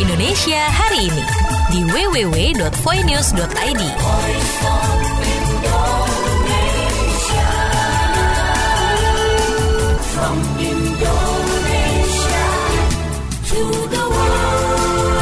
Indonesia hari ini di www.voinews.id. From Indonesia to the world.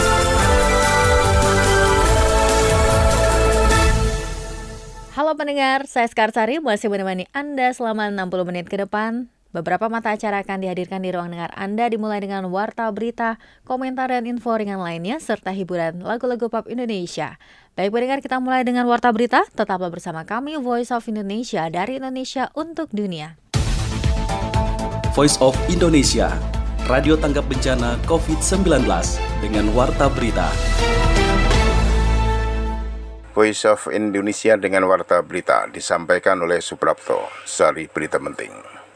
Halo pendengar, saya Skarsari masih menemani Anda selama 60 menit ke depan. Beberapa mata acara akan dihadirkan di ruang dengar Anda dimulai dengan warta berita, komentar dan info ringan lainnya serta hiburan lagu-lagu pop Indonesia. Baik pendengar, kita mulai dengan warta berita. Tetaplah bersama kami Voice of Indonesia dari Indonesia untuk dunia. Voice of Indonesia, radio tanggap bencana COVID-19 dengan warta berita. Voice of Indonesia dengan warta berita disampaikan oleh Suprapto. Sari berita penting.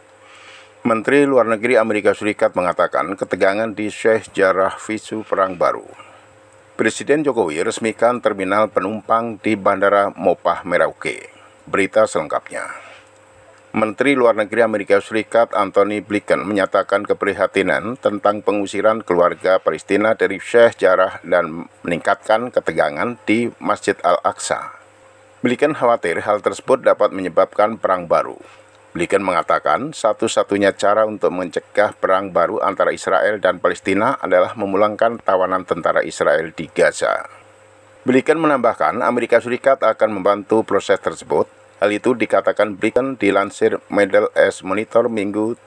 Menteri Luar Negeri Amerika Serikat mengatakan ketegangan di Sheikh Jarrah pisu perang baru. Presiden Jokowi resmikan terminal penumpang di Bandara Mopah Merauke. Berita selengkapnya. Menteri Luar Negeri Amerika Serikat Antony Blinken menyatakan keprihatinan tentang pengusiran keluarga Palestina dari Sheikh Jarrah dan meningkatkan ketegangan di Masjid Al-Aqsa. Blinken khawatir hal tersebut dapat menyebabkan perang baru. Blinken mengatakan satu-satunya cara untuk mencegah perang baru antara Israel dan Palestina adalah memulangkan tawanan tentara Israel di Gaza. Blinken menambahkan Amerika Serikat akan membantu proses tersebut. Hal itu dikatakan Blinken dilansir Middle East Monitor Minggu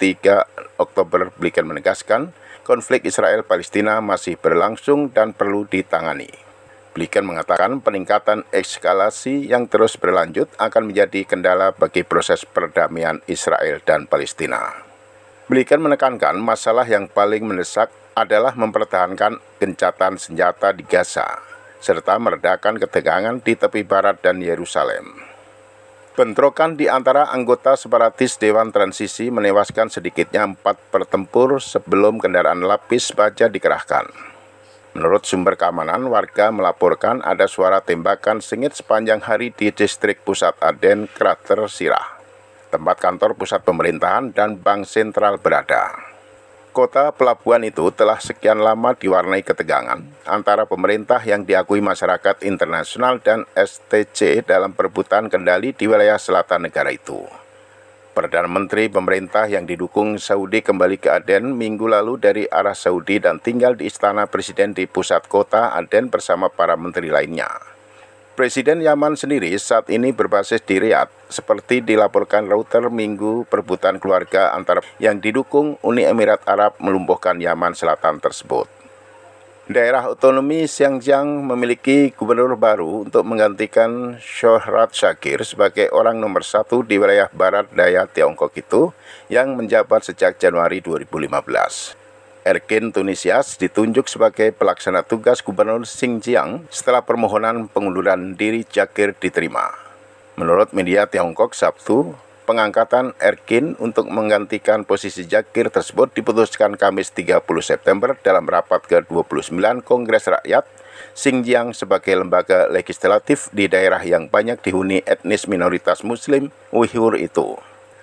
3 Oktober. Blinken menegaskan konflik Israel-Palestina masih berlangsung dan perlu ditangani. Blinken mengatakan peningkatan eskalasi yang terus berlanjut akan menjadi kendala bagi proses perdamaian Israel dan Palestina. Blinken menekankan masalah yang paling mendesak adalah mempertahankan gencatan senjata di Gaza, serta meredakan ketegangan di tepi barat dan Yerusalem. Bentrokan di antara anggota separatis Dewan Transisi menewaskan sedikitnya 4 pertempur sebelum kendaraan lapis baja dikerahkan. Menurut sumber keamanan, warga melaporkan ada suara tembakan sengit sepanjang hari di distrik pusat Aden, Krater Sirah, tempat kantor pusat pemerintahan dan bank sentral berada. Kota pelabuhan itu telah sekian lama diwarnai ketegangan antara pemerintah yang diakui masyarakat internasional dan STC dalam perebutan kendali di wilayah selatan negara itu. Perdana Menteri pemerintah yang didukung Saudi kembali ke Aden minggu lalu dari arah Saudi dan tinggal di istana presiden di pusat kota Aden bersama para menteri lainnya. Presiden Yaman sendiri saat ini berbasis di Riyadh, seperti dilaporkan Reuters Minggu. Perebutan keluarga antara yang didukung Uni Emirat Arab melumpuhkan Yaman Selatan tersebut. Daerah otonomi Xinjiang memiliki gubernur baru untuk menggantikan Shohrad Shakir sebagai orang nomor 1 di wilayah barat daya Tiongkok itu yang menjabat sejak Januari 2015. Erkin Tunisias ditunjuk sebagai pelaksana tugas gubernur Xinjiang setelah permohonan pengunduran diri Shakir diterima. Menurut media Tiongkok Sabtu, pengangkatan Erkin untuk menggantikan posisi Shakir tersebut diputuskan Kamis 30 September dalam rapat ke-29 Kongres Rakyat Xinjiang sebagai lembaga legislatif di daerah yang banyak dihuni etnis minoritas Muslim Uighur itu.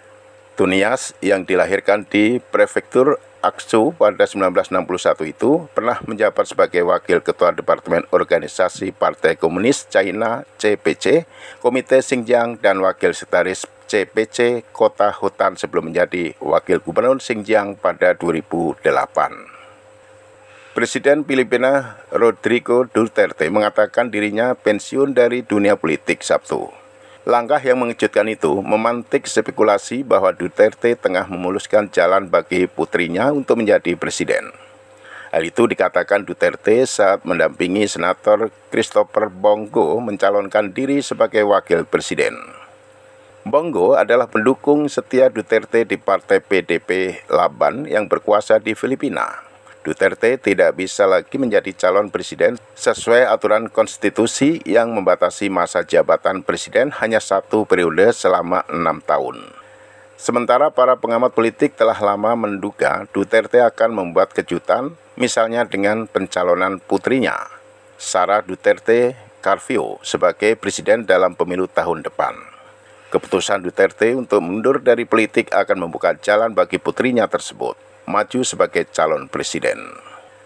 Tunias yang dilahirkan di prefektur Aksu pada 1961 itu pernah menjabat sebagai wakil ketua Departemen Organisasi Partai Komunis China CPC, Komite Xinjiang dan wakil sekretaris CPC Kota Hutan sebelum menjadi wakil gubernur Xinjiang pada 2008. Presiden Filipina Rodrigo Duterte mengatakan dirinya pensiun dari dunia politik Sabtu. Langkah yang mengejutkan itu memantik spekulasi bahwa Duterte tengah memuluskan jalan bagi putrinya untuk menjadi presiden. Hal itu dikatakan Duterte saat mendampingi Senator Christopher Bongo mencalonkan diri sebagai wakil presiden. Bongo adalah pendukung setia Duterte di partai PDP Laban yang berkuasa di Filipina. Duterte tidak bisa lagi menjadi calon presiden sesuai aturan konstitusi yang membatasi masa jabatan presiden hanya 1 periode selama 6 tahun. Sementara para pengamat politik telah lama menduga Duterte akan membuat kejutan, misalnya dengan pencalonan putrinya, Sara Duterte Carpio, sebagai presiden dalam pemilu tahun depan. Keputusan Duterte untuk mundur dari politik akan membuka jalan bagi putrinya tersebut maju sebagai calon presiden.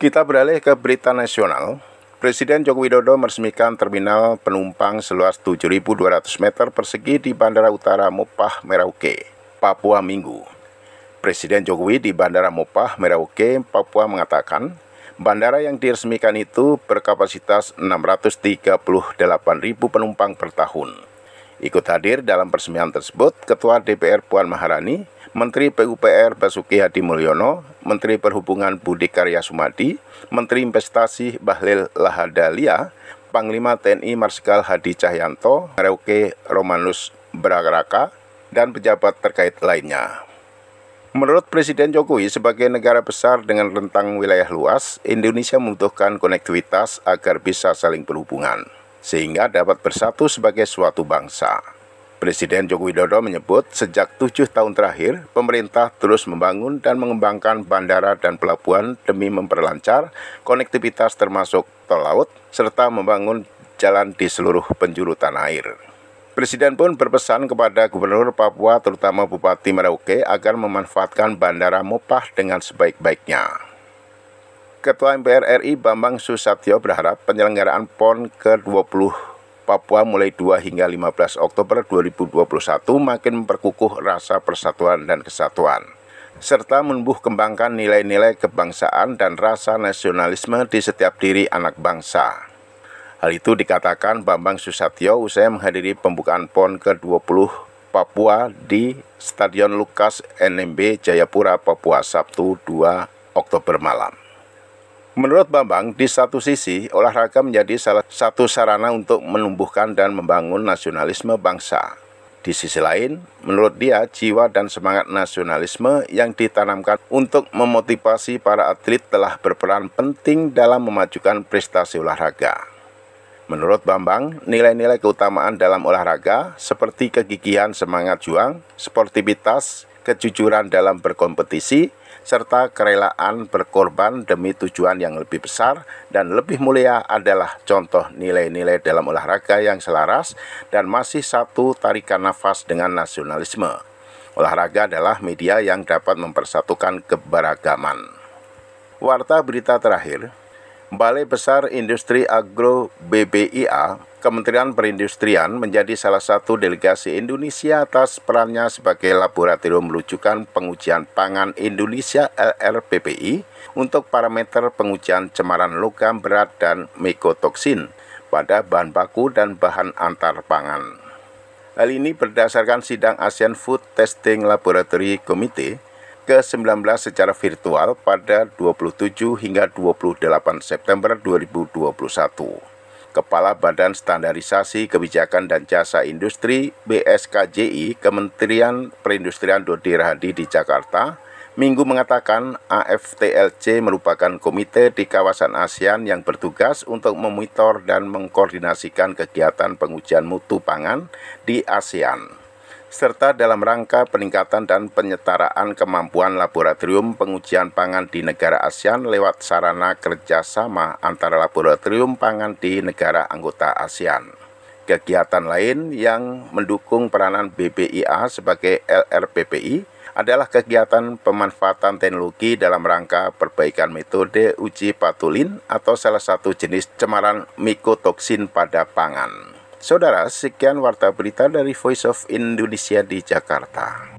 Kita beralih ke berita nasional. Presiden Joko Widodo meresmikan terminal penumpang seluas 7.200 meter persegi di Bandara Utara Mopah Merauke, Papua Minggu. Presiden Jokowi di Bandara Mopah Merauke, Papua mengatakan, bandara yang diresmikan itu berkapasitas 638.000 penumpang per tahun. Ikut hadir dalam peresmian tersebut Ketua DPR Puan Maharani, Menteri PUPR Basuki Hadi Mulyono, Menteri Perhubungan Budi Karya Sumadi, Menteri Investasi Bahlil Lahadalia, Panglima TNI Marsikal Hadi Cahyanto, Merauke Romanus Bragraka, dan pejabat terkait lainnya. Menurut Presiden Jokowi, sebagai negara besar dengan rentang wilayah luas, Indonesia membutuhkan konektivitas agar bisa saling berhubungan, sehingga dapat bersatu sebagai suatu bangsa. Presiden Joko Widodo menyebut sejak 7 tahun terakhir, pemerintah terus membangun dan mengembangkan bandara dan pelabuhan demi memperlancar konektivitas termasuk tol laut, serta membangun jalan di seluruh penjuru tanah air. Presiden pun berpesan kepada Gubernur Papua terutama Bupati Merauke agar memanfaatkan Bandara Mopah dengan sebaik-baiknya. Ketua MPR RI Bambang Susatyo berharap penyelenggaraan PON ke-20 Papua mulai 2 hingga 15 Oktober 2021 makin memperkukuh rasa persatuan dan kesatuan, serta menumbuh kembangkan nilai-nilai kebangsaan dan rasa nasionalisme di setiap diri anak bangsa. Hal itu dikatakan Bambang Susatyo usai menghadiri pembukaan PON ke-20 Papua di Stadion Lukas NMB Jayapura, Papua, Sabtu 2 Oktober malam. Menurut Bambang, di satu sisi, olahraga menjadi salah satu sarana untuk menumbuhkan dan membangun nasionalisme bangsa. Di sisi lain, menurut dia, jiwa dan semangat nasionalisme yang ditanamkan untuk memotivasi para atlet telah berperan penting dalam memajukan prestasi olahraga. Menurut Bambang, nilai-nilai keutamaan dalam olahraga seperti kegigihan semangat juang, sportivitas, kejujuran dalam berkompetisi, serta kerelaan berkorban demi tujuan yang lebih besar dan lebih mulia adalah contoh nilai-nilai dalam olahraga yang selaras dan masih satu tarikan nafas dengan nasionalisme. Olahraga adalah media yang dapat mempersatukan keberagaman. Warta berita terakhir, Balai Besar Industri Agro BBIA, Kementerian Perindustrian menjadi salah satu delegasi Indonesia atas perannya sebagai laboratorium rujukan pengujian pangan Indonesia LRPPI untuk parameter pengujian cemaran logam berat dan mikotoksin pada bahan baku dan bahan antar pangan. Hal ini berdasarkan sidang ASEAN Food Testing Laboratory Committee ke-19 secara virtual pada 27 hingga 28 September 2021. Kepala Badan Standarisasi Kebijakan dan Jasa Industri BSKJI Kementerian Perindustrian Dodi Rahadi di Jakarta Minggu mengatakan AFTLC merupakan komite di kawasan ASEAN yang bertugas untuk memonitor dan mengkoordinasikan kegiatan pengujian mutu pangan di ASEAN, serta dalam rangka peningkatan dan penyetaraan kemampuan laboratorium pengujian pangan di negara ASEAN lewat sarana kerjasama antara laboratorium pangan di negara anggota ASEAN. Kegiatan lain yang mendukung peranan BBIA sebagai LRPPI adalah kegiatan pemanfaatan teknologi dalam rangka perbaikan metode uji patulin atau salah satu jenis cemaran mikotoksin pada pangan. Saudara, sekian warta berita dari Voice of Indonesia di Jakarta.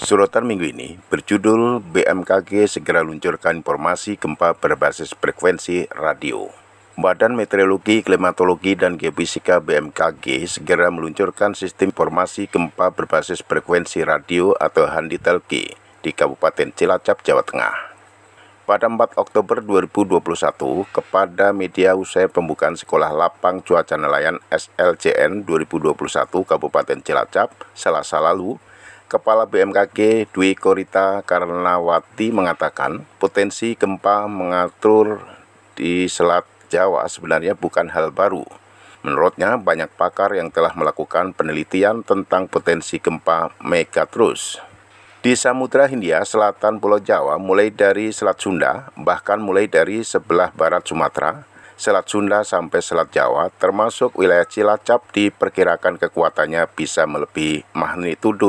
Sorotan minggu ini berjudul BMKG segera luncurkan informasi gempa berbasis frekuensi radio. Badan Meteorologi, Klimatologi, dan Geofisika BMKG segera meluncurkan sistem informasi gempa berbasis frekuensi radio atau HandiTelki di Kabupaten Cilacap, Jawa Tengah. Pada 4 Oktober 2021, kepada media usai pembukaan Sekolah Lapang Cuaca Nelayan SLCN 2021 Kabupaten Cilacap, Selasa lalu, Kepala BMKG Dwi Korita Karnawati mengatakan potensi gempa mengatur di Selat Jawa sebenarnya bukan hal baru. Menurutnya, banyak pakar yang telah melakukan penelitian tentang potensi gempa megatrus. Di Samudra Hindia Selatan Pulau Jawa, mulai dari Selat Sunda, bahkan mulai dari sebelah barat Sumatera, Selat Sunda sampai Selat Jawa, termasuk wilayah Cilacap diperkirakan kekuatannya bisa melebihi magnitudo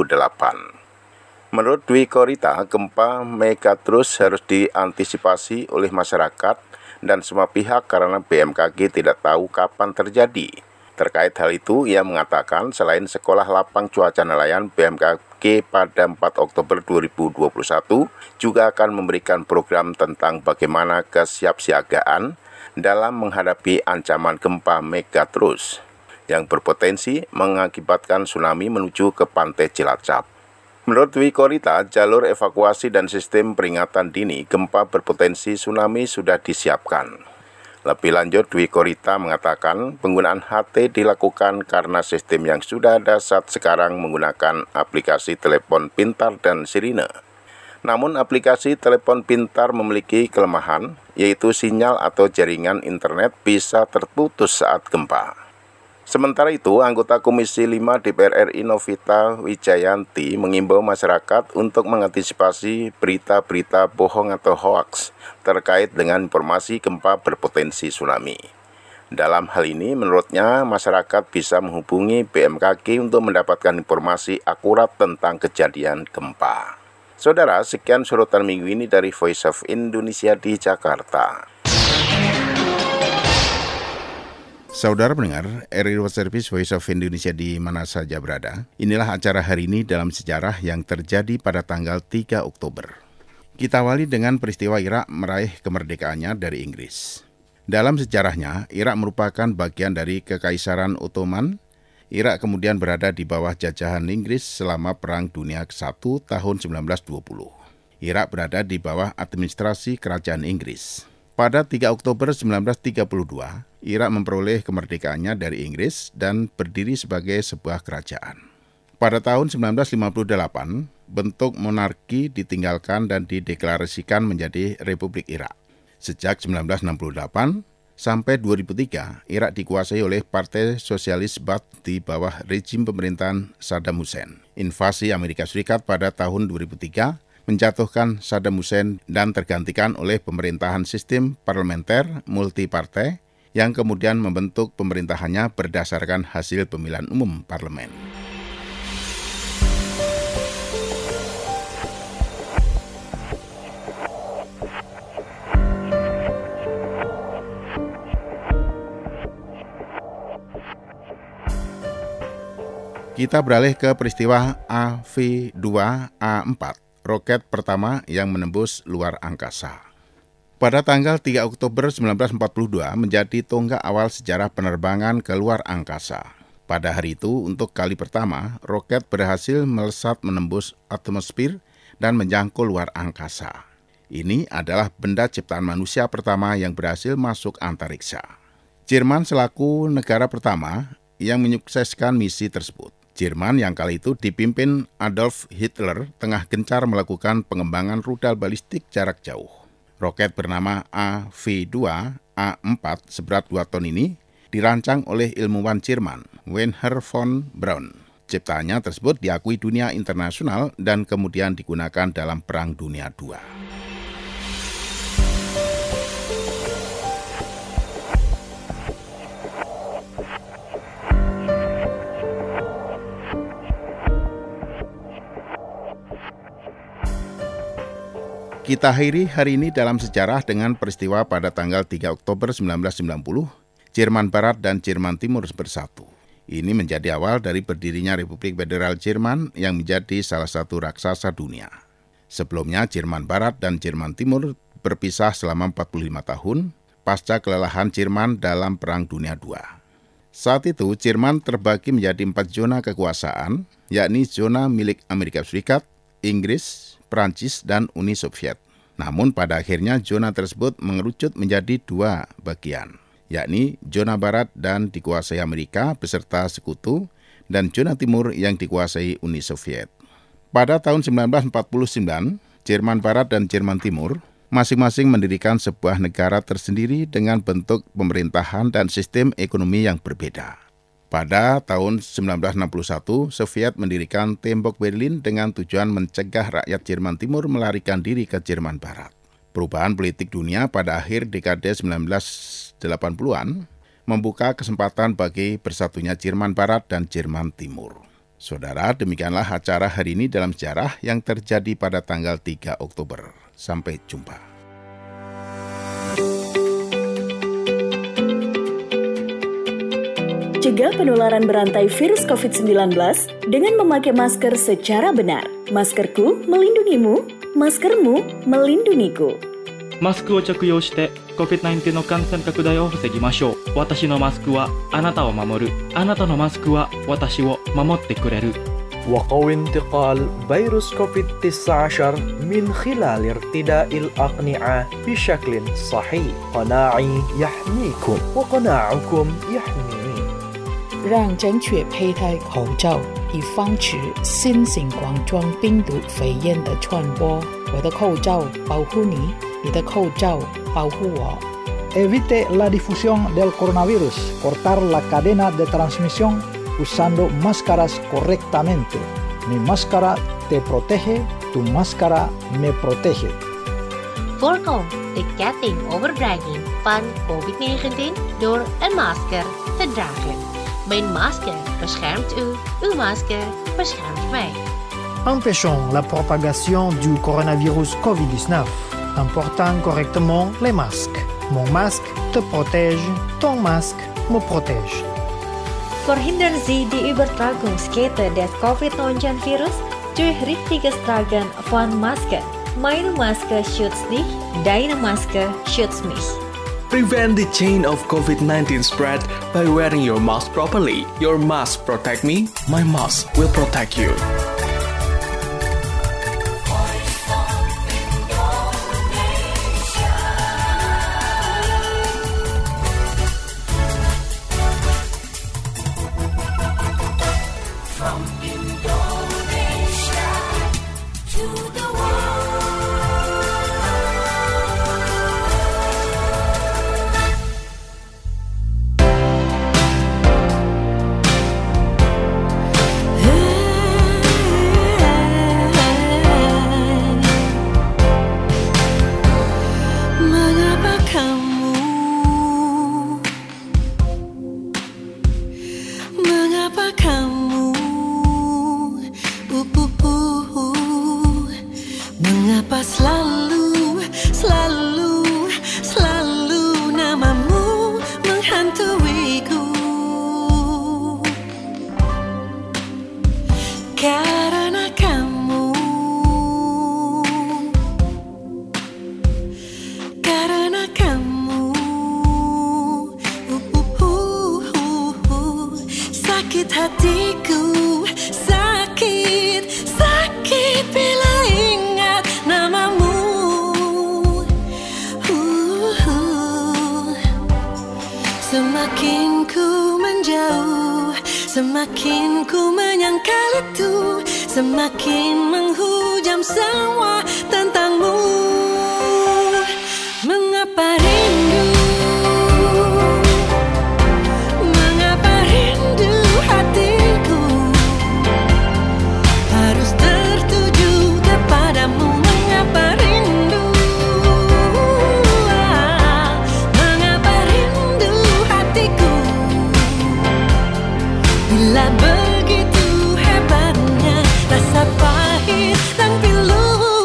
8. Menurut Dwi Korita, gempa megatrus harus diantisipasi oleh masyarakat dan semua pihak karena BMKG tidak tahu kapan terjadi. Terkait hal itu, ia mengatakan selain Sekolah Lapang Cuaca Nelayan, BMKG pada 4 Oktober 2021 juga akan memberikan program tentang bagaimana kesiapsiagaan dalam menghadapi ancaman gempa megatrus yang berpotensi mengakibatkan tsunami menuju ke pantai Cilacap. Menurut Dwi Korita, jalur evakuasi dan sistem peringatan dini gempa berpotensi tsunami sudah disiapkan. Lebih lanjut, Dwi Korita mengatakan penggunaan HT dilakukan karena sistem yang sudah ada saat sekarang menggunakan aplikasi telepon pintar dan sirine. Namun aplikasi telepon pintar memiliki kelemahan, yaitu sinyal atau jaringan internet bisa terputus saat gempa. Sementara itu, anggota Komisi 5 DPR RI Novita Wijayanti mengimbau masyarakat untuk mengantisipasi berita-berita bohong atau hoaks terkait dengan informasi gempa berpotensi tsunami. Dalam hal ini, menurutnya masyarakat bisa menghubungi BMKG untuk mendapatkan informasi akurat tentang kejadian gempa. Saudara, sekian sorotan minggu ini dari Voice of Indonesia di Jakarta. Saudara pendengar, RRI World Service Voice of Indonesia di mana saja berada, inilah acara hari ini dalam sejarah yang terjadi pada tanggal 3 Oktober. Kita awali dengan peristiwa Irak meraih kemerdekaannya dari Inggris. Dalam sejarahnya, Irak merupakan bagian dari Kekaisaran Ottoman. Irak kemudian berada di bawah jajahan Inggris selama Perang Dunia ke-1 tahun 1920. Irak berada di bawah administrasi Kerajaan Inggris. Pada 3 Oktober 1932, Irak memperoleh kemerdekaannya dari Inggris dan berdiri sebagai sebuah kerajaan. Pada tahun 1958, bentuk monarki ditinggalkan dan dideklarasikan menjadi Republik Irak. Sejak 1968 sampai 2003, Irak dikuasai oleh Partai Sosialis Baath di bawah rezim pemerintahan Saddam Hussein. Invasi Amerika Serikat pada tahun 2003 menjatuhkan Saddam Hussein dan tergantikan oleh pemerintahan sistem parlementer multipartai yang kemudian membentuk pemerintahannya berdasarkan hasil pemilihan umum parlemen. Kita beralih ke peristiwa AV2A4. Roket pertama yang menembus luar angkasa. Pada tanggal 3 Oktober 1942 menjadi tonggak awal sejarah penerbangan ke luar angkasa. Pada hari itu, untuk kali pertama, roket berhasil melesat menembus atmosfer dan menjangkau luar angkasa. Ini adalah benda ciptaan manusia pertama yang berhasil masuk antariksa. Jerman selaku negara pertama yang menyukseskan misi tersebut. Jerman yang kali itu dipimpin Adolf Hitler tengah gencar melakukan pengembangan rudal balistik jarak jauh. Roket bernama AV2A4 seberat 2 ton ini dirancang oleh ilmuwan Jerman, Wernher von Braun. Ciptaannya tersebut diakui dunia internasional dan kemudian digunakan dalam Perang Dunia II. Kita akhiri hari ini dalam sejarah dengan peristiwa pada tanggal 3 Oktober 1990, Jerman Barat dan Jerman Timur bersatu. Ini menjadi awal dari berdirinya Republik Federal Jerman yang menjadi salah satu raksasa dunia. Sebelumnya Jerman Barat dan Jerman Timur berpisah selama 45 tahun pasca kelelahan Jerman dalam Perang Dunia II. Saat itu Jerman terbagi menjadi 4 zona kekuasaan, yakni zona milik Amerika Serikat, Inggris, Prancis, dan Uni Soviet. Namun pada akhirnya zona tersebut mengerucut menjadi 2 bagian, yakni zona barat dan dikuasai Amerika beserta sekutu, dan zona timur yang dikuasai Uni Soviet. Pada tahun 1949, Jerman Barat dan Jerman Timur masing-masing mendirikan sebuah negara tersendiri dengan bentuk pemerintahan dan sistem ekonomi yang berbeda. Pada tahun 1961, Soviet mendirikan tembok Berlin dengan tujuan mencegah rakyat Jerman Timur melarikan diri ke Jerman Barat. Perubahan politik dunia pada akhir dekade 1980-an membuka kesempatan bagi bersatunya Jerman Barat dan Jerman Timur. Saudara, demikianlah acara hari ini dalam sejarah yang terjadi pada tanggal 3 Oktober. Sampai jumpa. Cegah penularan berantai virus COVID-19 dengan memakai masker secara benar. Maskerku melindungimu, maskermu melindungiku. マスクを着用して COVID-19 の感染拡大を防ぎましょう。私のマスクはあなたを守る。あなたのマスクは私を守ってくれる。 وقوي انتقال فيروس كوفيد-19 من خلال ارتداء الأقنعة بشكل صحيح. قناعي يحميكم وقناعكم يحميني. 让正确佩戴口罩，以防止新型冠状病毒肺炎的传播。我的口罩保护你，你的口罩保护我。 Evite la difusión del coronavirus. Cortar la cadena de transmisión usando máscaras correctamente. Mi máscara te protege, tu máscara me protege. Voorkom de ketting overdraging van COVID-19 door een masker te dragen. Mijn masker beschermt u, uw masker beschermt mij. Empêchons la propagation du coronavirus COVID-19 en portant correctement les masques. Mon masque te protège, ton masque me protège. Verhindern Sie die Übertragungskette des Covid-19-Virus durch richtiges Tragen von Masken. Meine Maske schützt dich, deine Maske schützt mich. Prevent the chain of COVID-19 spread by wearing your mask properly. Your mask protect me, my mask will protect you. Mengapa selalu namamu menghantuiku? Karena kamu sakit hatiku, sakit bila ingat namamu. Semakin ku menjauh, semakin ku menyangkal itu, semakin menghujam semua tentangmu. Mengapa rindu? Mengapa rindu hatiku harus tertuju kepadamu? Mengapa rindu? Mengapa rindu hatiku bila begitu hebatnya rasa pahit dan pilu?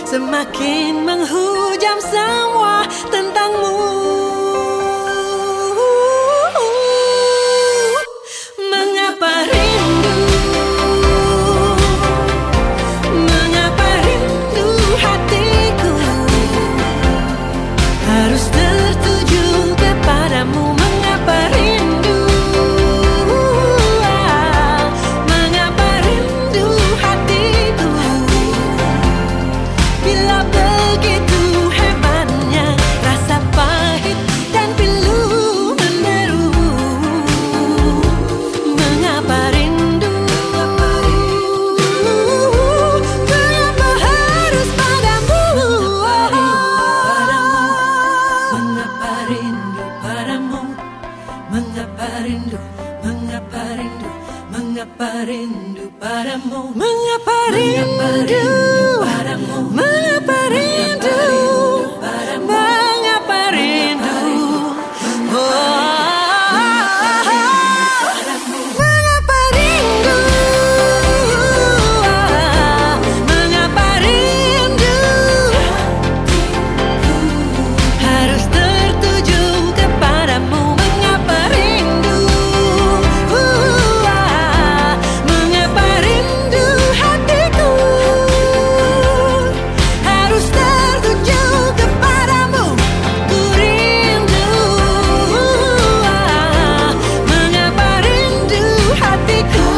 semakin menghujam semua tentangmu. Mengapa rindu? Mengapa rindu hatiku harus tertuju kepadamu? Mengapa rindu? Mengapa rindu hatiku bila begitu hebatnya rasa pahit dan pilu menderu? Mengapa rindu? Mengapa harus padamu? Mengapa rindu padamu? Mengapa rindu? Mengapa rindu? Mengapa rindu padamu? Mengapa rindu padamu? Mengapa rindu? Mengapa rindu? Mengapa rindu? Mengapa rindu harus tertuju kepadamu? Mengapa rindu? Mengapa rindu hatiku harus tertuju kepadamu? Ku rindu. Mengapa rindu hatiku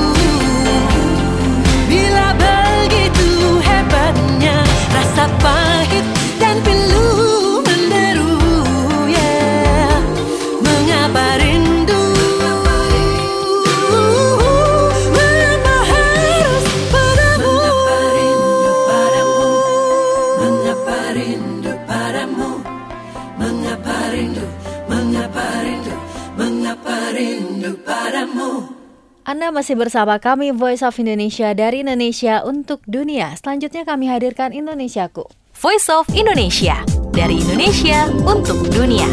bila begitu hebatnya rasa pahit dan pilu menderu? Yeah. Mengapa rindu? Mengapa harus padamu? Mengapa rindu padamu? Mengapa rindu? Mengapa rindu? Mengapa rindu padamu? Anda masih bersama kami Voice of Indonesia dari Indonesia untuk dunia. Selanjutnya kami hadirkan Indonesiaku. Voice of Indonesia dari Indonesia untuk dunia.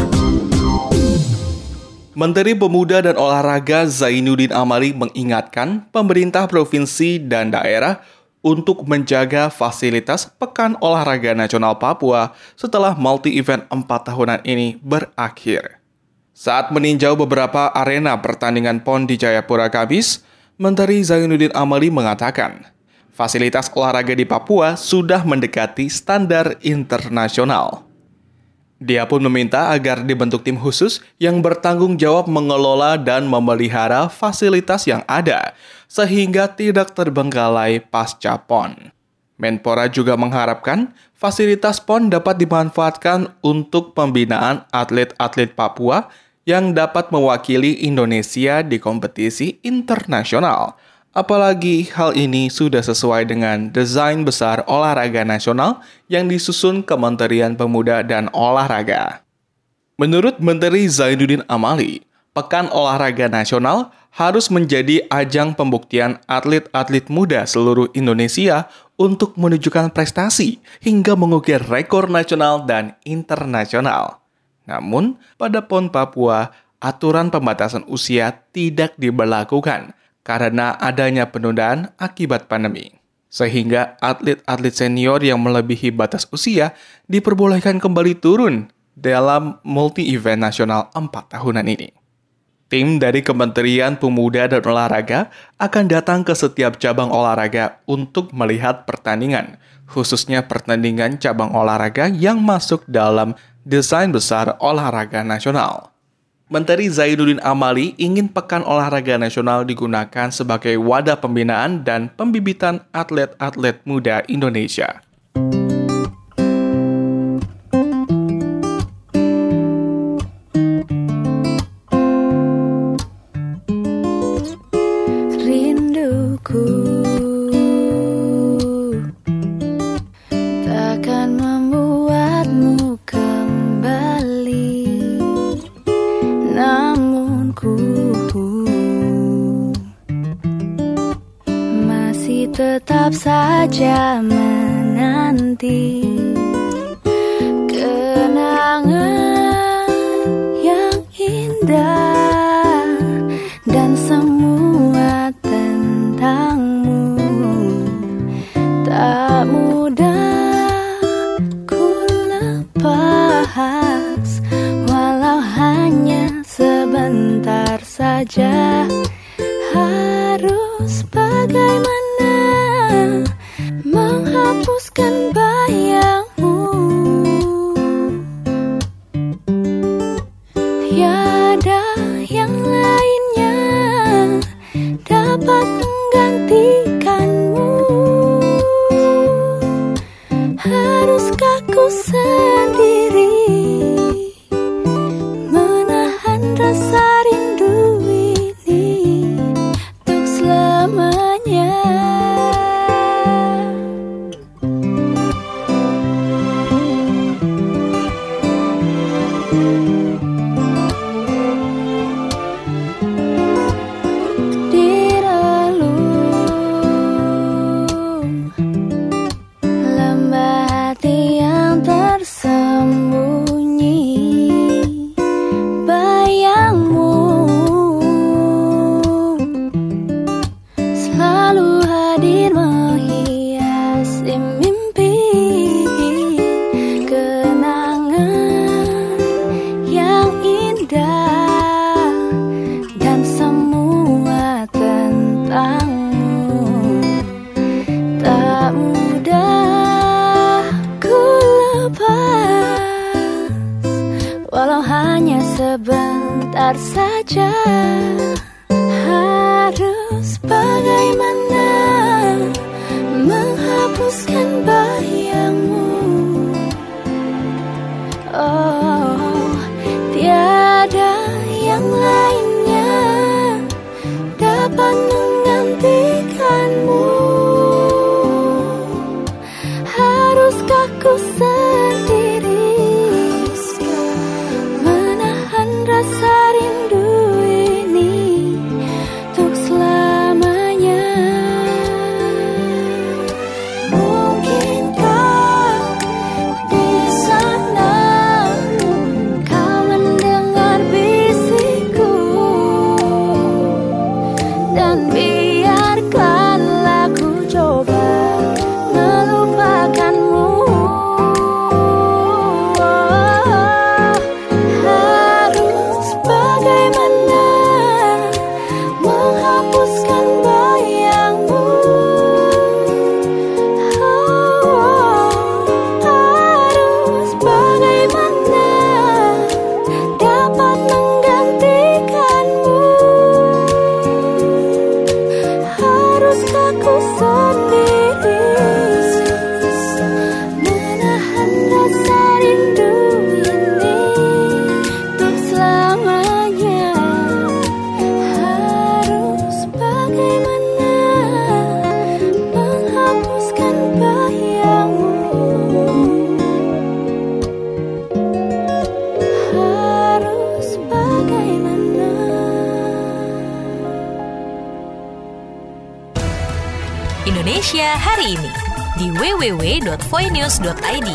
Menteri Pemuda dan Olahraga Zainuddin Amali mengingatkan pemerintah provinsi dan daerah untuk menjaga fasilitas Pekan Olahraga Nasional Papua setelah multi-event 4 tahunan ini berakhir. Saat meninjau beberapa arena pertandingan PON di Jayapura Kamis, Menteri Zainuddin Amali mengatakan, fasilitas olahraga di Papua sudah mendekati standar internasional. Dia pun meminta agar dibentuk tim khusus yang bertanggung jawab mengelola dan memelihara fasilitas yang ada, sehingga tidak terbengkalai pasca PON. Menpora juga mengharapkan fasilitas PON dapat dimanfaatkan untuk pembinaan atlet-atlet Papua yang dapat mewakili Indonesia di kompetisi internasional. Apalagi hal ini sudah sesuai dengan desain besar olahraga nasional yang disusun Kementerian Pemuda dan Olahraga. Menurut Menteri Zainuddin Amali, Pekan Olahraga Nasional harus menjadi ajang pembuktian atlet-atlet muda seluruh Indonesia untuk menunjukkan prestasi hingga mengukir rekor nasional dan internasional. Namun, pada PON Papua, aturan pembatasan usia tidak diberlakukan karena adanya penundaan akibat pandemi. Sehingga atlet-atlet senior yang melebihi batas usia diperbolehkan kembali turun dalam multi-event nasional 4 tahunan ini. Tim dari Kementerian Pemuda dan Olahraga akan datang ke setiap cabang olahraga untuk melihat pertandingan, khususnya pertandingan cabang olahraga yang masuk dalam desain besar olahraga nasional. Menteri Zainuddin Amali ingin Pekan Olahraga Nasional digunakan sebagai wadah pembinaan dan pembibitan atlet-atlet muda Indonesia. Rinduku takkan membuatmu kembali, namun ku masih tetap saja menanti kenangan yang indah dan semua tentangmu. Tak mudah saja. Harus bagaimana menghapuskan bayangmu. Tiada yang lainnya dapat menggantikanmu. Haruskah ku sendiri menahan rasa rindu ini untuk selamanya. Sebentar saja. Harus bagaimana menghapuskan bayangmu. Oh, tiada yang lainnya dapat menggantikanmu. Haruskah ku sendiri rasa rindu ini untuk selamanya. Mungkinkah di sana kau mendengar bisikku, dan biarkanlah ku coba melupakanmu. Indonesia hari ini di www.voinews.id.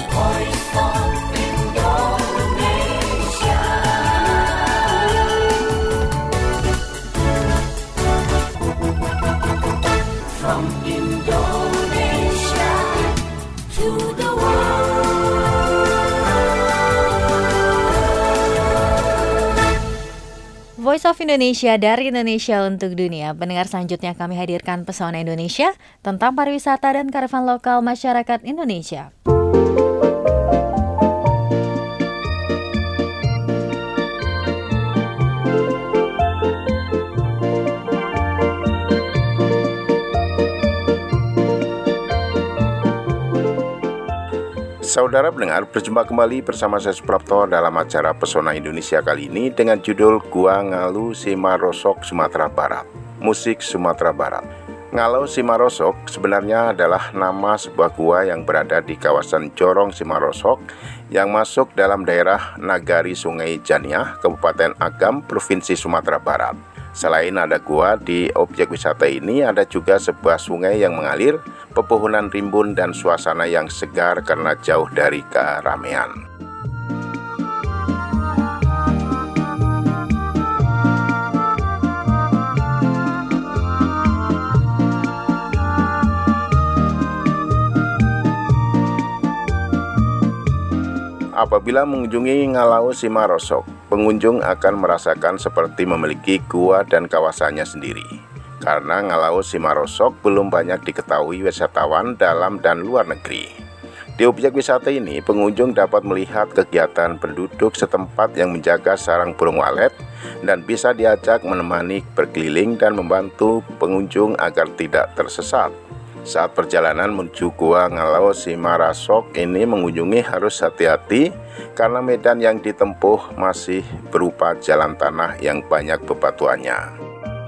From Indonesia to the world. Voice of Indonesia dari Indonesia untuk dunia. Pendengar, selanjutnya kami hadirkan Pesona Indonesia tentang pariwisata dan kearifan lokal masyarakat Indonesia. Saudara pendengar, berjumpa kembali bersama saya Suprapto dalam acara Pesona Indonesia kali ini dengan judul Gua Ngalu Simarosok Sumatera Barat, musik Sumatera Barat. Ngalu Simarosok sebenarnya adalah nama sebuah gua yang berada di kawasan Jorong Simarosok yang masuk dalam daerah Nagari Sungai Janiah, Kabupaten Agam, Provinsi Sumatera Barat. Selain ada gua, di objek wisata ini ada juga sebuah sungai yang mengalir, pepohonan rimbun dan suasana yang segar karena jauh dari keramaian. Apabila mengunjungi Ngalau Simarosok, pengunjung akan merasakan seperti memiliki gua dan kawasannya sendiri. Karena Ngalau Simarosok belum banyak diketahui wisatawan dalam dan luar negeri. Di objek wisata ini, pengunjung dapat melihat kegiatan penduduk setempat yang menjaga sarang burung walet dan bisa diajak menemani berkeliling dan membantu pengunjung agar tidak tersesat. Saat perjalanan menuju Gua Ngalau Simarosok ini mengunjungi harus hati-hati karena medan yang ditempuh masih berupa jalan tanah yang banyak bebatuannya.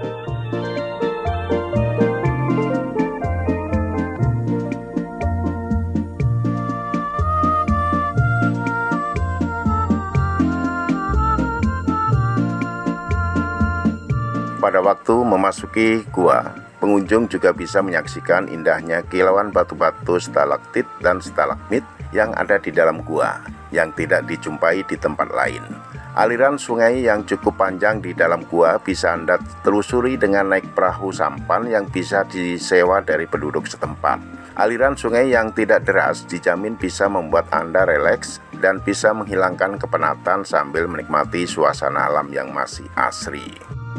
Pada waktu memasuki gua, pengunjung juga bisa menyaksikan indahnya kilauan batu-batu stalaktit dan stalagmit yang ada di dalam gua, yang tidak dijumpai di tempat lain. Aliran sungai yang cukup panjang di dalam gua bisa Anda telusuri dengan naik perahu sampan yang bisa disewa dari penduduk setempat. Aliran sungai yang tidak deras dijamin bisa membuat Anda rileks dan bisa menghilangkan kepenatan sambil menikmati suasana alam yang masih asri.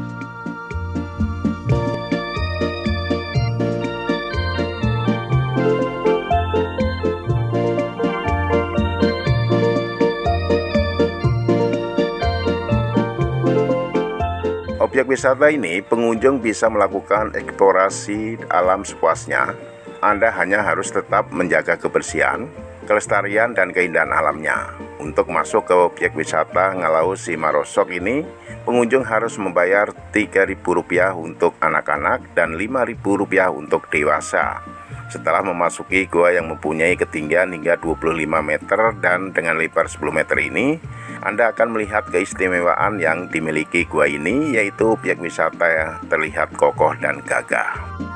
Objek wisata ini, pengunjung bisa melakukan eksplorasi alam sepuasnya. Anda hanya harus tetap menjaga kebersihan, kelestarian, dan keindahan alamnya. Untuk masuk ke objek wisata Ngalau Simarosok ini, pengunjung harus membayar Rp3.000 untuk anak-anak dan Rp5.000 untuk dewasa. Setelah memasuki gua yang mempunyai ketinggian hingga 25 meter dan dengan lebar 10 meter ini, Anda akan melihat keistimewaan yang dimiliki gua ini, yaitu objek wisata yang terlihat kokoh dan gagah.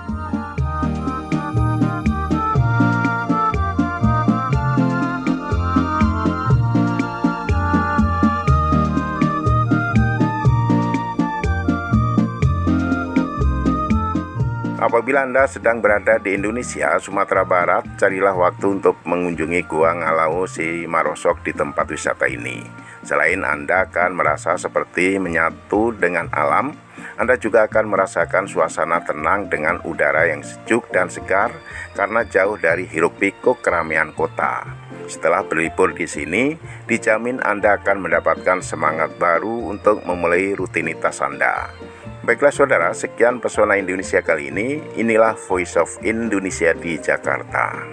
Apabila Anda sedang berada di Indonesia, Sumatera Barat, carilah waktu untuk mengunjungi Gua Ngalau Simarosok di tempat wisata ini. Selain Anda akan merasa seperti menyatu dengan alam, Anda juga akan merasakan suasana tenang dengan udara yang sejuk dan segar karena jauh dari hiruk-pikuk keramaian kota. Setelah berlibur di sini, dijamin Anda akan mendapatkan semangat baru untuk memulai rutinitas Anda. Baiklah saudara, sekian Pesona Indonesia kali ini. Inilah Voice of Indonesia di Jakarta.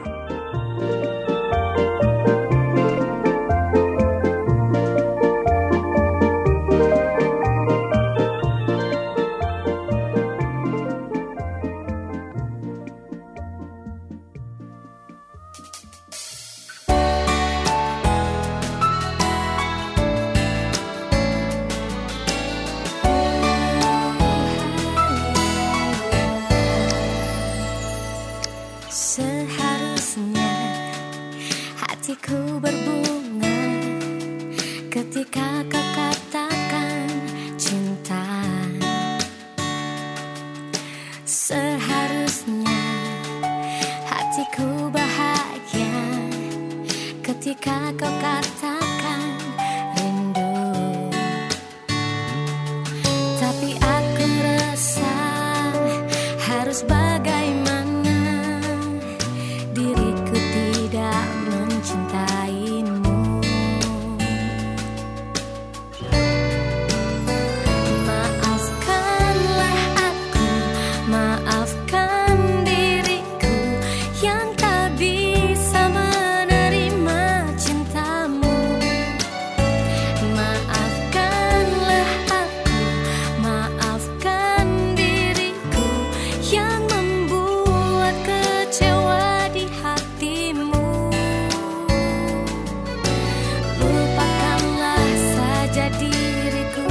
Seharusnya hatiku berbunga ketika kau katakan cinta. Seharusnya hatiku bahagia ketika kau katakan rindu. Tapi aku resah harus bagaimana, diriku tidak mencintaimu. Maafkanlah aku, maafkan diriku yang tak bisa menerima cintamu. Maafkanlah aku, maafkan diriku yang membuat kecewa di hatimu. Lupakanlah saja diriku.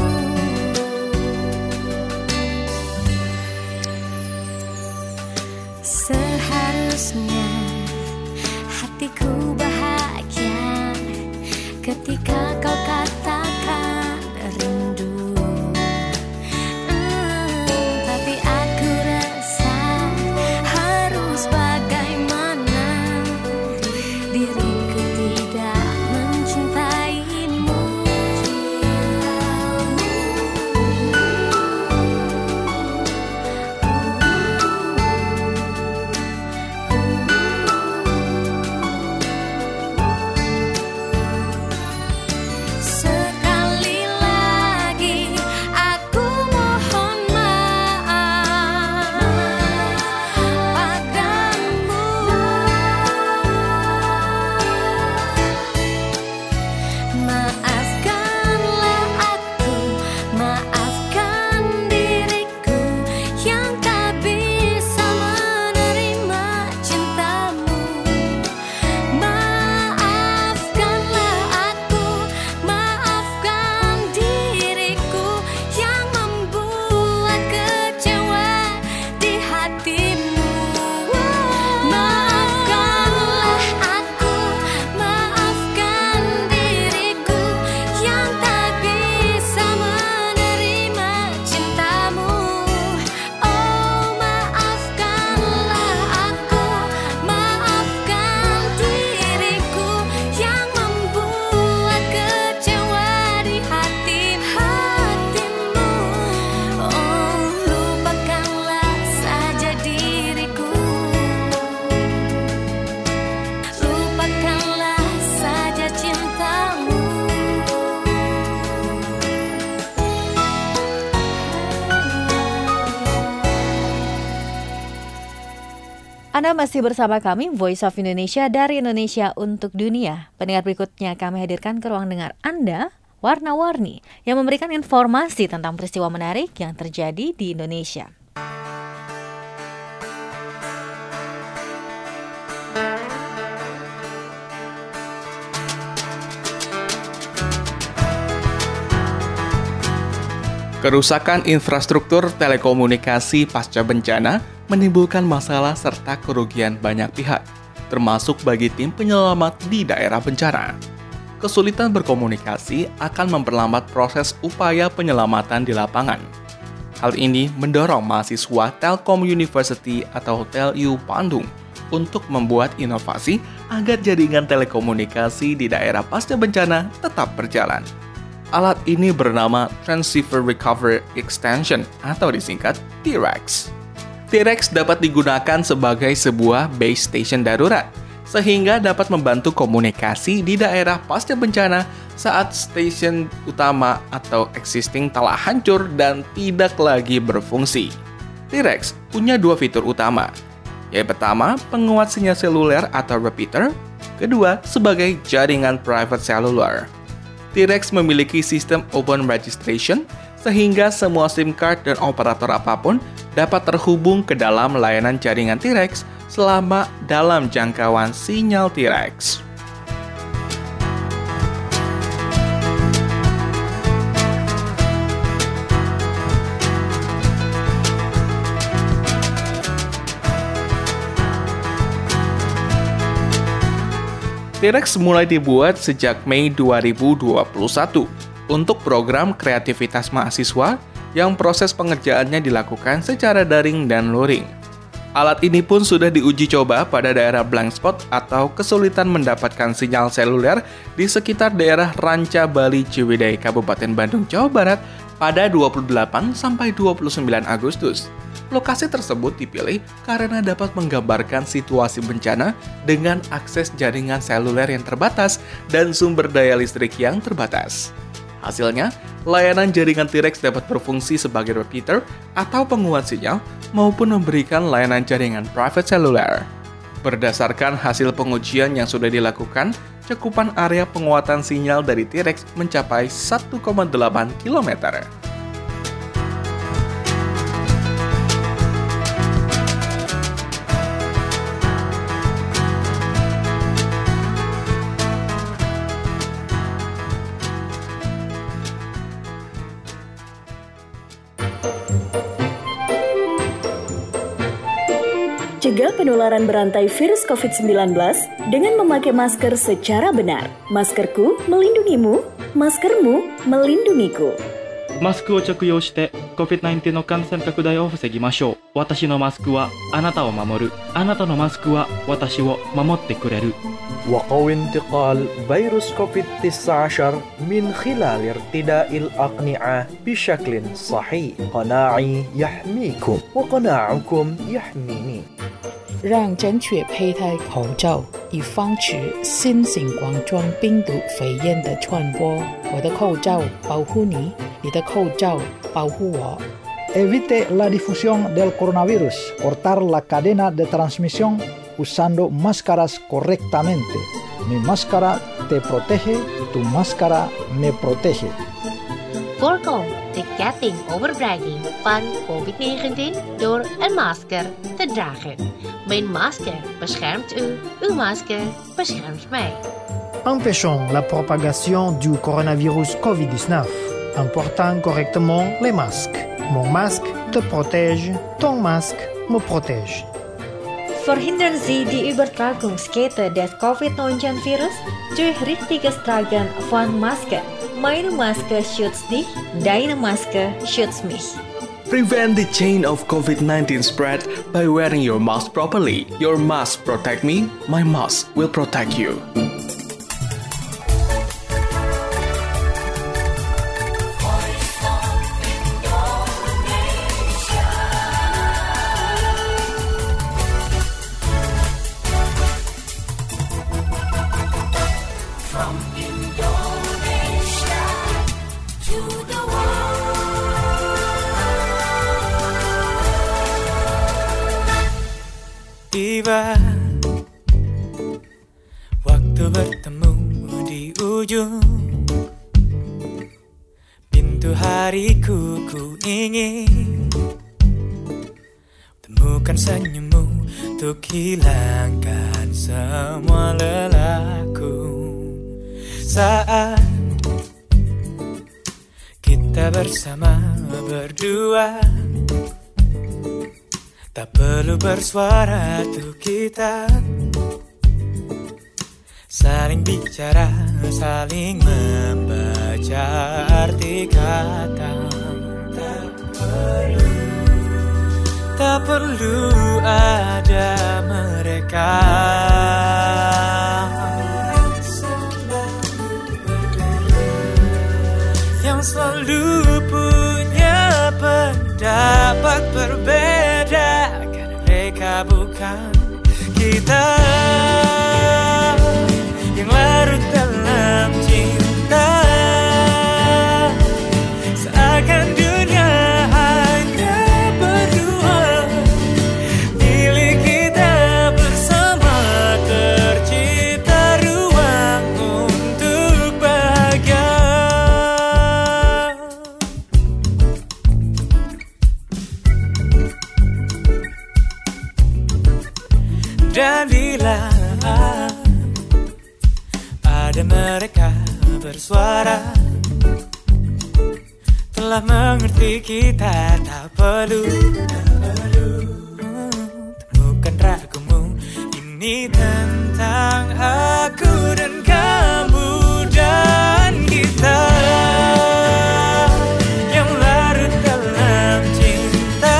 Seharusnya hatiku bahagia ketika kau katakan rindu. Tapi aku rasa harus bagaimana, diriku tidak mencintaimu. Anda masih bersama kami, Voice of Indonesia dari Indonesia untuk Dunia. Pendengar, berikutnya kami hadirkan ke ruang dengar Anda, Warna-Warni, yang memberikan informasi tentang peristiwa menarik yang terjadi di Indonesia. Kerusakan infrastruktur telekomunikasi pasca bencana menimbulkan masalah serta kerugian banyak pihak, termasuk bagi tim penyelamat di daerah bencana. Kesulitan berkomunikasi akan memperlambat proses upaya penyelamatan di lapangan. Hal ini mendorong mahasiswa Telkom University atau TELU Bandung untuk membuat inovasi agar jaringan telekomunikasi di daerah pasca bencana tetap berjalan. Alat ini bernama Transceiver Recovery Extension atau disingkat T-REX. T-REX dapat digunakan sebagai sebuah base station darurat, sehingga dapat membantu komunikasi di daerah pasca bencana saat stasiun utama atau existing telah hancur dan tidak lagi berfungsi. T-REX punya dua fitur utama, yaitu pertama, penguat sinyal seluler atau repeater, kedua, sebagai jaringan private cellular. T-REX memiliki sistem open registration, sehingga semua SIM card dan operator apapun dapat terhubung ke dalam layanan jaringan T-REX selama dalam jangkauan sinyal T-REX. T-REX mulai dibuat sejak Mei 2021 untuk program kreativitas mahasiswa yang proses pengerjaannya dilakukan secara daring dan luring. Alat ini pun sudah diuji coba pada daerah blank spot atau kesulitan mendapatkan sinyal seluler di sekitar daerah Ranca Bali Ciwidey, Kabupaten Bandung, Jawa Barat pada 28-29 Agustus. Lokasi tersebut dipilih karena dapat menggambarkan situasi bencana dengan akses jaringan seluler yang terbatas dan sumber daya listrik yang terbatas. Hasilnya, layanan jaringan T-REX dapat berfungsi sebagai repeater atau penguat sinyal maupun memberikan layanan jaringan private cellular. Berdasarkan hasil pengujian yang sudah dilakukan, cakupan area penguatan sinyal dari T-REX mencapai 1,8 km. Cegah penularan berantai virus COVID-19 dengan memakai masker secara benar. Maskerku melindungimu, maskermu melindungiku. マスクを着用して COVID-19 の感染拡大を防ぎましょう。私のマスクはあなたを守る。あなたのマスクは私を守ってくれる。 وقوي انتقال فيروس كوفيد-19 من خلال ارتداء الأقنعة بشكل صحيح. قناعي يحميكم وقناعكم يحميني. 让正确佩戴口罩，以防止新型冠状病毒肺炎的传播。我的口罩保护你，你的口罩保护我。 Evite la difusión del coronavirus. Cortar la cadena de transmisión usando máscaras correctamente. Mi máscara te protege, tu máscara me protege. Voorkom de ketting overdraging van COVID-19 door een masker te dragen. Mijn masker beschermt u, uw masker beschermt mij. Empêchons la propagation du coronavirus Covid-19 en portant correctement les masques. Mon masque te protège, ton masque me protège. Verhindern Sie die Übertragungskette des Covid-19-Virus durch richtiges Tragen von Masken. Meine Maske schützt dich, deine Maske schützt mich. Prevent the chain of COVID-19 spread by wearing your mask properly. Your mask protect me, my mask will protect you. tiba, waktu bertemu di ujung pintu hariku. Ku ingin temukan senyummu untuk hilangkan semua lelahku. Saat kita bersama berdua, tak perlu bersuara tuh kita saling bicara, saling membaca arti kata. Tak perlu ada mereka yang selalu punya pendapat berbeda, karena mereka bukan kita yang larut dalam cinta. Seakan dunia hanya berdua, milik kita bersama, tercipta ruang untuk bahagia. Dan bila ada mereka bersuara, telah mengerti kita tak perlu temukan ragumu. Ini tentang aku dan kamu dan kita yang larut dalam cinta.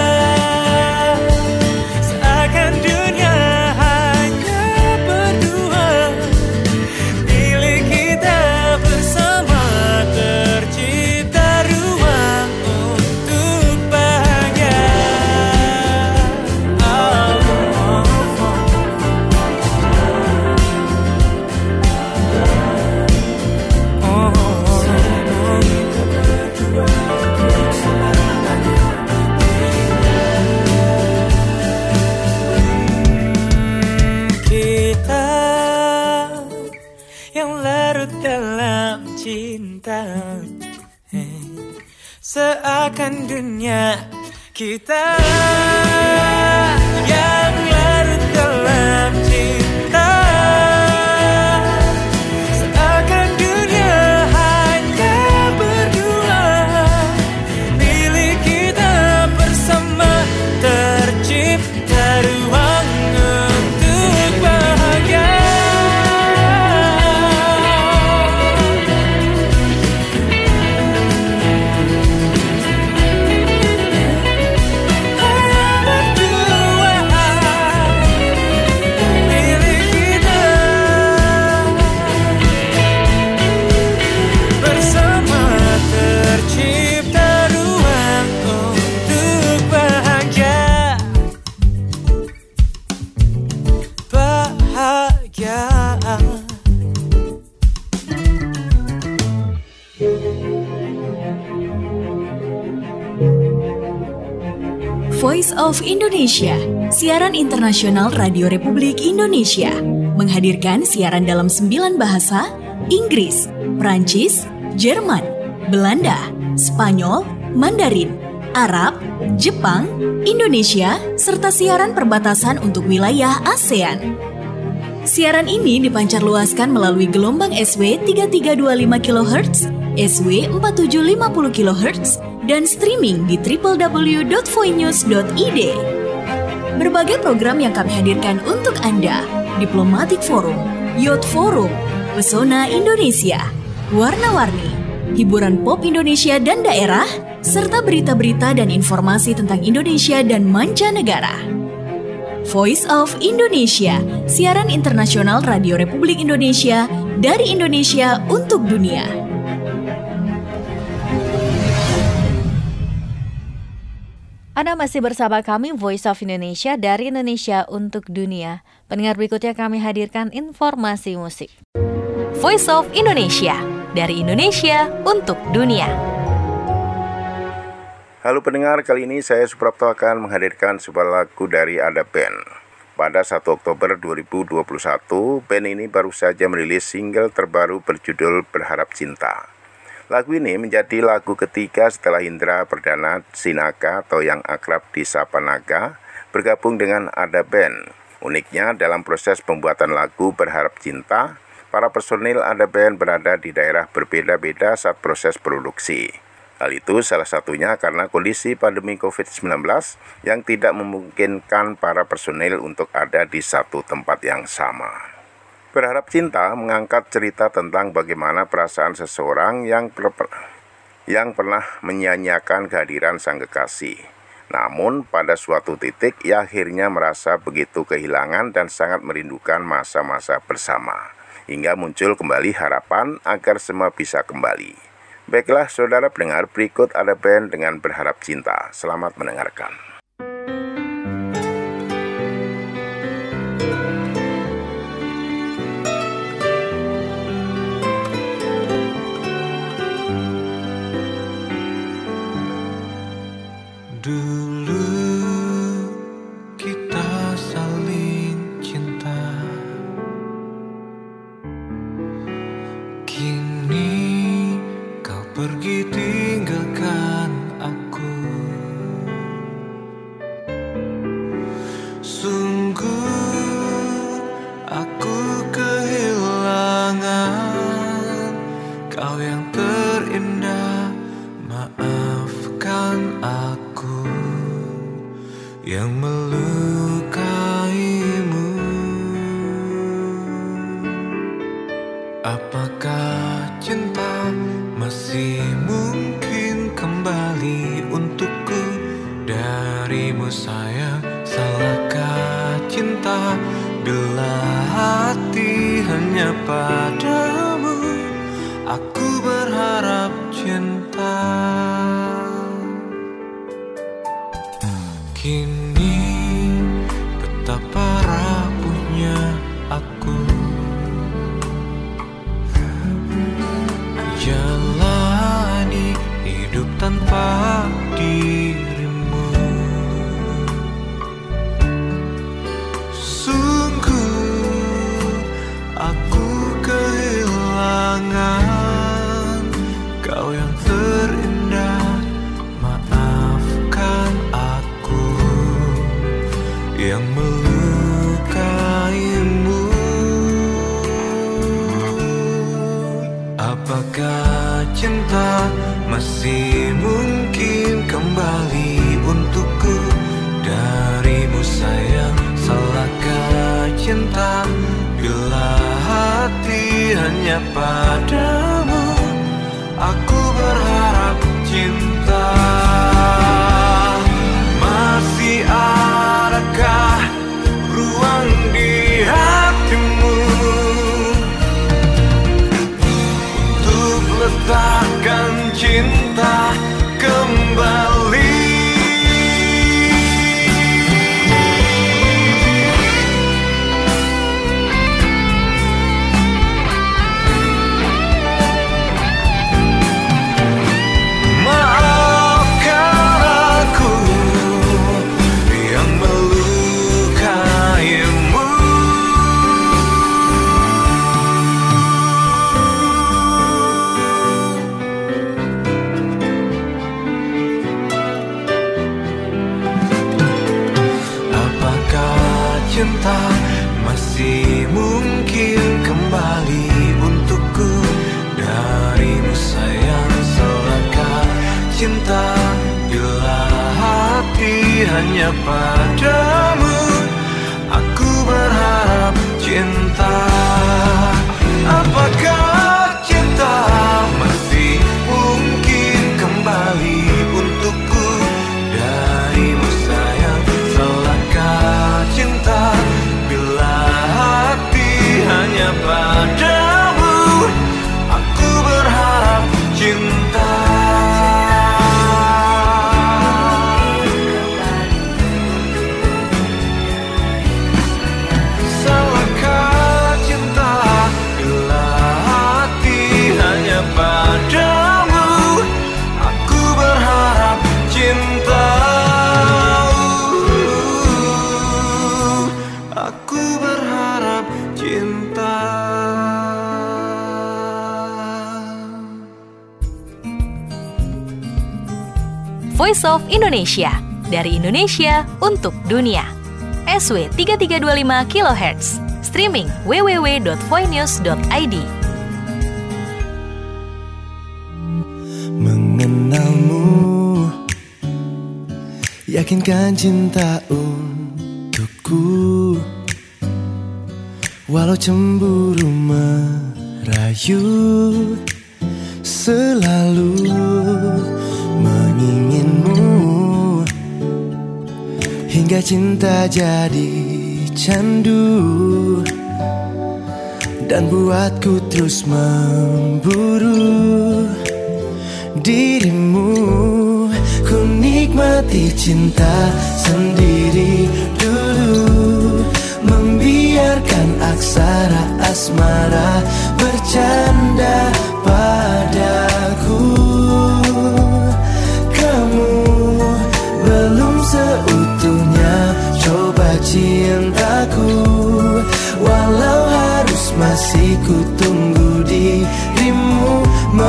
Seakan dunia hanya berdua, milik kita bersama, tercipta ruang untuk bahagia. Kita yang larut dalam cinta, seakan dunia kita yang larut dalam cinta. Seakan dunia hanya berdua, milik kita bersama, tercipta ruang untuk bahagia. Voice of Indonesia, siaran internasional Radio Republik Indonesia, menghadirkan siaran dalam 9 bahasa: Inggris, Prancis, Jerman, Belanda, Spanyol, Mandarin, Arab, Jepang, Indonesia, serta siaran perbatasan untuk wilayah ASEAN. Siaran ini dipancarluaskan melalui gelombang SW 3325 kHz, SW 4750 kHz, dan streaming di www.voinews.id. Berbagai program yang kami hadirkan untuk Anda: Diplomatic Forum, Youth Forum, Pesona Indonesia, Warna-Warni, hiburan pop Indonesia dan daerah, serta berita-berita dan informasi tentang Indonesia dan mancanegara. Voice of Indonesia, siaran internasional Radio Republik Indonesia dari Indonesia untuk dunia. Anda masih bersama kami Voice of Indonesia dari Indonesia untuk dunia. Pendengar, berikutnya kami hadirkan informasi musik. Voice of Indonesia dari Indonesia untuk dunia. Halo pendengar, kali ini saya Suprapto akan menghadirkan sebuah lagu dari Ada Band. Pada 1 Oktober 2021, band ini baru saja merilis single terbaru berjudul Berharap Cinta. Lagu ini menjadi lagu ketiga setelah Indra Perdana Sinaka atau yang akrab disapa Naga bergabung dengan Ada Band. Uniknya dalam proses pembuatan lagu Berharap Cinta, para personil Ada Band berada di daerah berbeda-beda saat proses produksi. Hal itu salah satunya karena kondisi pandemi COVID-19 yang tidak memungkinkan para personil untuk ada di satu tempat yang sama. Berharap Cinta mengangkat cerita tentang bagaimana perasaan seseorang yang pernah menyanyiakan kehadiran sang kekasih. Namun pada suatu titik ia akhirnya merasa begitu kehilangan dan sangat merindukan masa-masa bersama. Hingga muncul kembali harapan agar semua bisa kembali. Baiklah saudara pendengar, berikut Ada Band dengan Berharap Cinta. Selamat mendengarkan. Dulu kita saling cinta, kini kau pergi tinggalkan aku. Sungguh aku kehilangan kau yang terindah. Maafkan aku yang melukaimu. Apakah cinta masih mungkin kembali untukku darimu sayang? Salahkah cinta bila hati hanya padamu? Aku berharap cinta. Kini betapa rapuhnya aku jalani hidup tanpa dirimu. Sungguh aku kehilangan kau yang terindah. Maafkan aku yang melukaimu. Apakah cinta masih mungkin kembali untukku darimu sayang? Salahkah cinta bila hati hanya padamu? Aku berharap cinta. Masih adakah ruang di hatimu untuk letakkan cinta kembali? Cinta masih mungkin kembali untukku darimu sayang? Salahkah cinta bila hati hanya padamu? Aku berharap cinta. Apakah cinta masih mungkin kembali untukku darimu sayang? Salahkah cinta bila hati hanya padamu? Aku berharap cinta. Salahkah Voice of Indonesia. Dari Indonesia untuk dunia. SW 3325 kHz. Streaming www.voinews.id. Mengenalmu, yakinkan cinta untukku. Walau cemburu merayu, selalu menginginmu, hingga cinta jadi candu dan buatku terus memburu dirimu. Ku nikmati cinta sendiri dulu, membiarkan aksara asmara bercanda padaku. Kamu belum seutuhnya coba cintaku, walau harus masih ku tunggu dirimu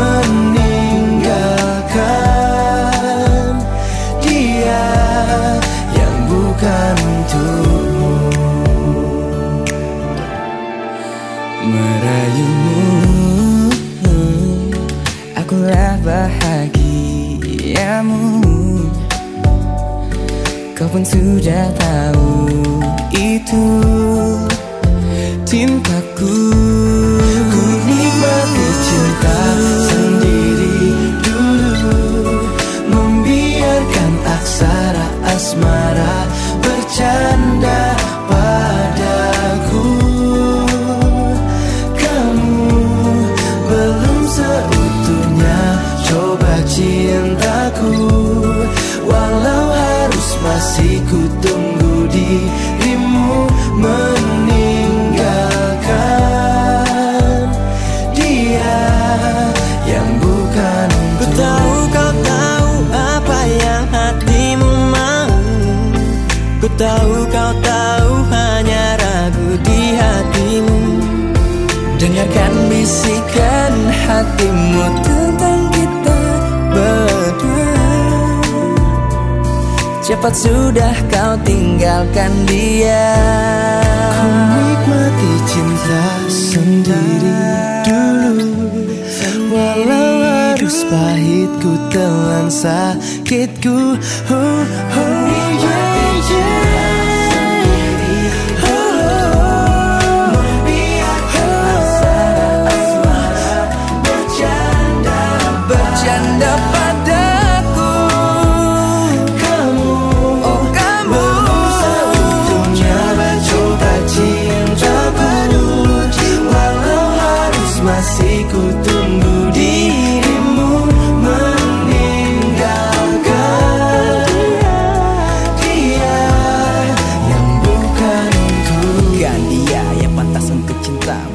meninggalkan dia yang bukan untukmu. Merayumu, akulah bahagiamu. Kau pun sudah tahu itu cintaku. Ku nikmati cinta sendiri dulu, membiarkan aksara asmara bercanda padaku. Kamu belum seutuhnya coba cintaku, walau harus masih ku tunggu dirimu meninggalkan dia yang bukan untukmu. Ku tahu kau tahu apa yang hatimu mau. Ku tahu kau tahu hanya ragu di hatimu. Dengarkan bisikan hatimu tentang kita berdua. Cepat sudah kau tinggalkan dia. Ku nikmati cinta sendiri dulu, walau harus pahit ku telan sakitku. Bercanda padaku. Kamu belum seutuhnya coba cintaku, walau harus masih ku tunggu dirimu meninggalkan dia yang bukan untukmu. Kan dia yang pantas untuk cintamu.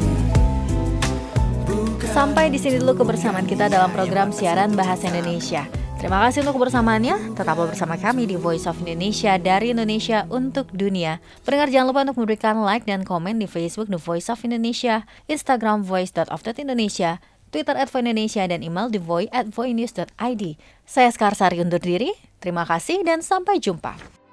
Sampai di sini dulu kebersamaan kita dalam program siaran Bahasa Indonesia. Terima kasih untuk kebersamaannya. Tetaplah bersama kami di Voice of Indonesia, dari Indonesia untuk dunia. Pendengar jangan lupa untuk memberikan like dan komen di Facebook The Voice of Indonesia, Instagram voice.of.indonesia, Twitter @voindonesia, dan email thevoice@voinews.id. Saya Skarsari undur diri. Terima kasih dan sampai jumpa.